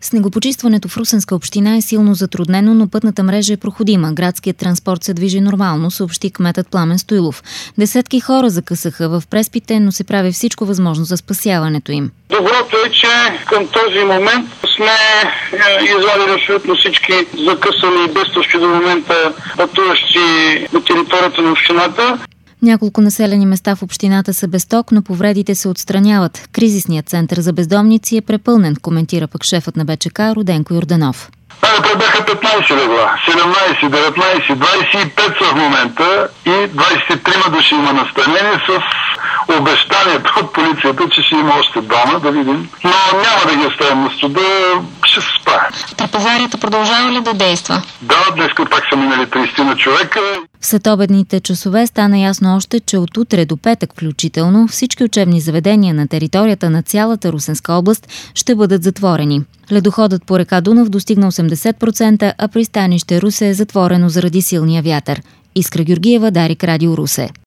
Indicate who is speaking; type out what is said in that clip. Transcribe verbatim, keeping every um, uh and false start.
Speaker 1: Снегопочистването в Русенска община е силно затруднено, но пътната мрежа е проходима. Градският транспорт се движи нормално, съобщи кметът Пламен Стоилов. Десетки хора закъсаха в преспите, но се прави всичко възможно за спасяването им.
Speaker 2: Доброто е, че към този момент сме извадили абсолютно всички закъсали и бедстващи до момента пътуващи на територията на общината.
Speaker 1: Няколко населени места в общината са без ток, но повредите се отстраняват. Кризисният център за бездомници е препълнен, коментира пък шефът на БЧК Роденко Йорданов.
Speaker 3: Това бяха петнайсет легла, седемнайсет, деветнайсет, двайсет и пет са в момента и двайсет и три души има настанени с обещанието от полицията, че ще има още двама, да видим. Но няма да ги оставим на студа, ще се справя.
Speaker 1: Трапезарията продължава ли да действа?
Speaker 3: Да, днес пак са минали трийсет на човека.
Speaker 1: В следобедните часове стана ясно още, че от утре до петък включително всички учебни заведения на територията на цялата Русенска област ще бъдат затворени. Ледоходът по река Дунав достигна осемдесет процента, а пристанище Русе е затворено заради силния вятър. Искра Георгиева, Дарик, Радио Русе.